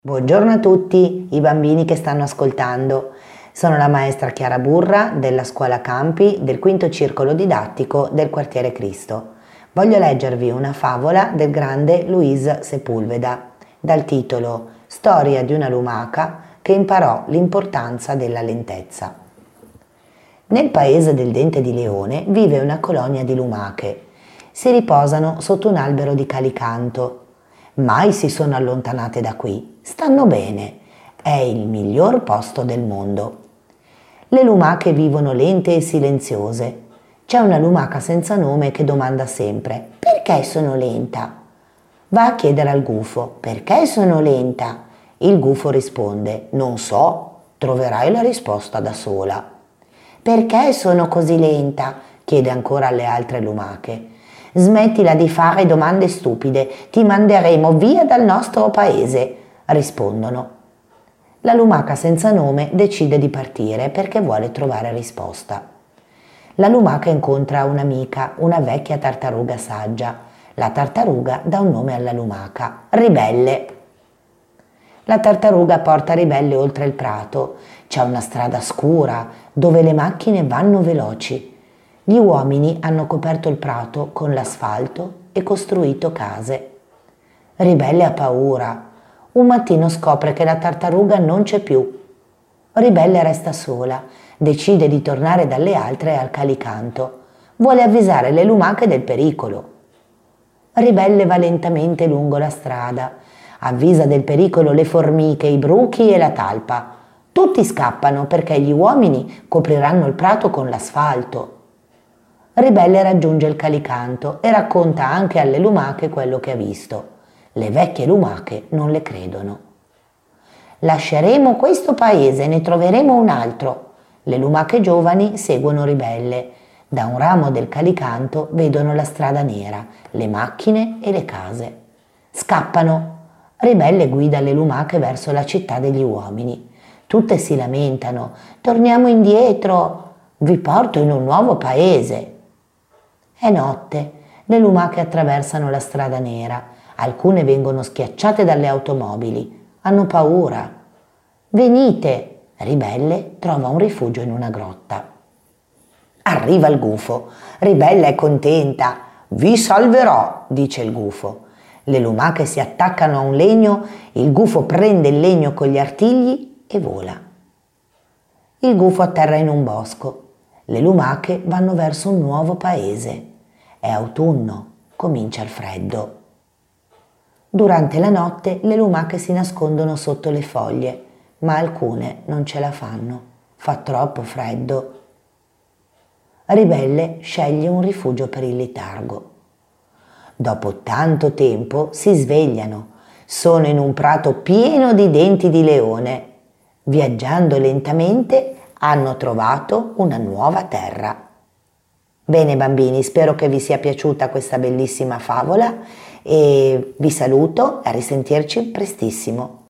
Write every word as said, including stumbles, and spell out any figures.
Buongiorno a tutti i bambini che stanno ascoltando. Sono la maestra Chiara Burra della scuola Campi del quinto circolo didattico del quartiere Cristo. Voglio leggervi una favola del grande Luis Sepulveda dal titolo Storia di una lumaca che imparò l'importanza della lentezza. Nel paese del Dente di Leone vive una colonia di lumache. Si riposano sotto un albero di calicanto. Mai si sono allontanate da qui. Stanno bene. È il miglior posto del mondo. Le lumache vivono lente e silenziose. C'è una lumaca senza nome che domanda sempre: perché sono lenta? Va a chiedere al gufo: perché sono lenta? Il gufo risponde: non so, troverai la risposta da sola. Perché sono così lenta? Chiede ancora alle altre lumache. Smettila di fare domande stupide, ti manderemo via dal nostro paese, rispondono. La lumaca senza nome decide di partire perché vuole trovare risposta. La lumaca incontra un'amica, una vecchia tartaruga saggia. La tartaruga dà un nome alla lumaca: Ribelle. La tartaruga porta Ribelle oltre il prato. C'è una strada scura dove le macchine vanno veloci. Gli uomini hanno coperto il prato con l'asfalto e costruito case. Ribelle ha paura. Un mattino scopre che la tartaruga non c'è più. Ribelle resta sola, decide di tornare dalle altre al calicanto. Vuole avvisare le lumache del pericolo. Ribelle va lentamente lungo la strada. Avvisa del pericolo le formiche, i bruchi e la talpa. Tutti scappano perché gli uomini copriranno il prato con l'asfalto. Ribelle raggiunge il calicanto e racconta anche alle lumache quello che ha visto. Le vecchie lumache non le credono. Lasceremo questo paese e ne troveremo un altro. Le lumache giovani seguono Ribelle. Da un ramo del calicanto vedono la strada nera, le macchine e le case. Scappano. Ribelle guida le lumache verso la città degli uomini. Tutte si lamentano. Torniamo indietro. Vi porto in un nuovo paese. È notte, le lumache attraversano la strada nera, alcune vengono schiacciate dalle automobili, hanno paura. Venite! Ribelle trova un rifugio in una grotta. Arriva il gufo, Ribelle è contenta. Vi salverò, dice il gufo. Le lumache si attaccano a un legno, il gufo prende il legno con gli artigli e vola. Il gufo atterra in un bosco, le lumache vanno verso un nuovo paese. È autunno, comincia il freddo. Durante la notte le lumache si nascondono sotto le foglie, ma alcune non ce la fanno. Fa troppo freddo. Ribelle sceglie un rifugio per il letargo. Dopo tanto tempo si svegliano. Sono in un prato pieno di denti di leone. Viaggiando lentamente hanno trovato una nuova terra. Bene bambini, spero che vi sia piaciuta questa bellissima favola e vi saluto, a risentirci prestissimo.